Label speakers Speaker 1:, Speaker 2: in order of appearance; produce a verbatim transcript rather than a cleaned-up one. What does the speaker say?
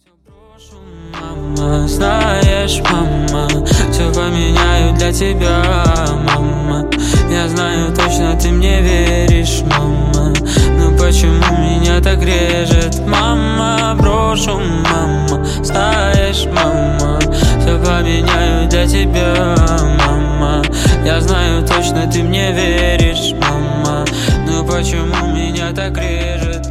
Speaker 1: Мама, знаешь, мама, все поменяю для тебя, мама. Я знаю точно, ты мне веришь, мама. Но почему меня так режет, мама? Брошу, мама, знаешь, мама, все поменяю для тебя, мама. Я знаю точно, ты мне веришь, мама. Но почему меня так режет?